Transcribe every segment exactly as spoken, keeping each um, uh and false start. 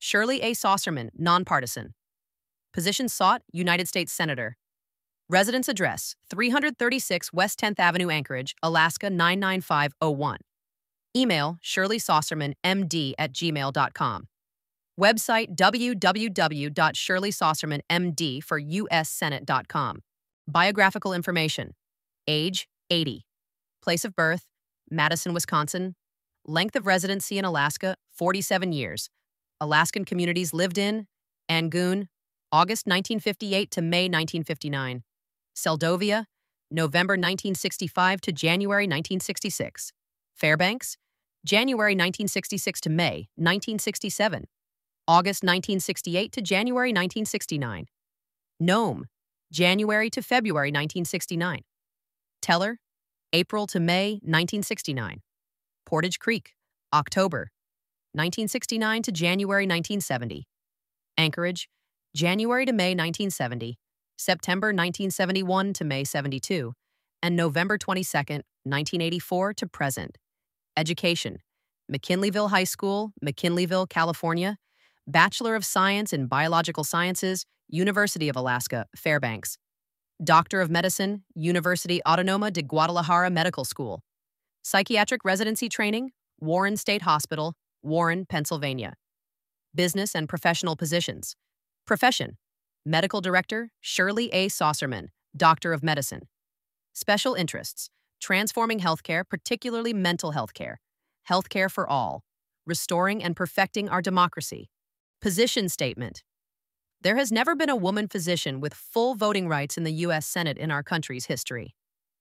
Shirley A. Saucerman, nonpartisan. Position sought, United States Senator. Residence address, three thirty-six West tenth Avenue, Anchorage, Alaska nine nine five oh one. Email, shirley saucerman m d at gmail dot com. Website, w w w dot shirley saucerman m d for u s senate dot com. Biographical information. Age, eighty. Place of birth, Madison, Wisconsin. Length of residency in Alaska, forty-seven years. Alaskan communities lived in: Angoon, August nineteen fifty-eight to May nineteen fifty-nine. Seldovia, November nineteen sixty-five to January nineteen sixty-six. Fairbanks, January nineteen sixty-six to May nineteen sixty-seven. August nineteen sixty-eight to January nineteen sixty-nine. Nome, January to February nineteen sixty-nine. Teller, April to May nineteen sixty-nine. Portage Creek, October nineteen sixty-nine to January nineteen seventy. Anchorage, January to May nineteen seventy, September nineteen seventy-one to May seventy-two, and November twenty-second, nineteen eighty-four to present. Education: McKinleyville High School, McKinleyville, California. Bachelor of Science in Biological Sciences, University of Alaska, Fairbanks. Doctor of Medicine, University Autónoma de Guadalajara Medical School. Psychiatric residency training, Warren State Hospital, Warren, Pennsylvania. Business and professional positions. Profession: Medical Director, Shirley A. Saucerman, Doctor of Medicine. Special interests: transforming healthcare, particularly mental health care. Healthcare for all. Restoring and perfecting our democracy. Position statement: There has never been a woman physician with full voting rights in the U S Senate in our country's history.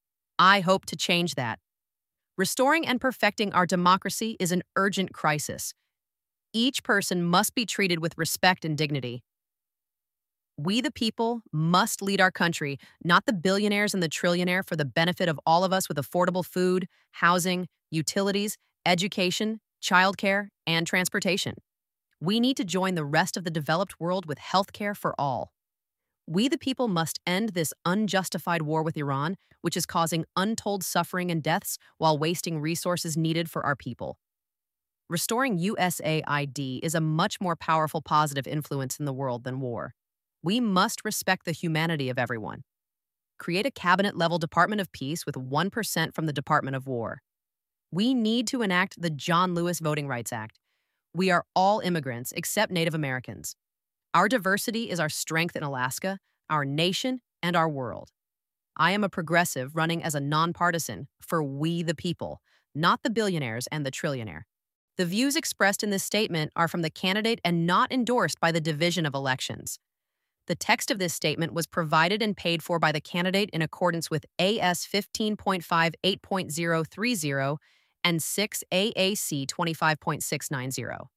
I hope to change that. Restoring and perfecting our democracy is an urgent crisis. Each person must be treated with respect and dignity. We, the people, must lead our country, not the billionaires and the trillionaire, for the benefit of all of us with affordable food, housing, utilities, education, childcare, and transportation. We need to join the rest of the developed world with health care for all. We, the people, must end this unjustified war with Iran, which is causing untold suffering and deaths while wasting resources needed for our people. Restoring U S A I D is a much more powerful positive influence in the world than war. We must respect the humanity of everyone. Create a cabinet-level Department of Peace with one percent from the Department of War. We need to enact the John Lewis Voting Rights Act. We are all immigrants except Native Americans. Our diversity is our strength in Alaska, our nation, and our world. I am a progressive running as a nonpartisan for we the people, not the billionaires and the trillionaire. The views expressed in this statement are from the candidate and not endorsed by the Division of Elections. The text of this statement was provided and paid for by the candidate in accordance with A S fifteen point five eight point zero three zero and six A A C twenty-five point six nine zero.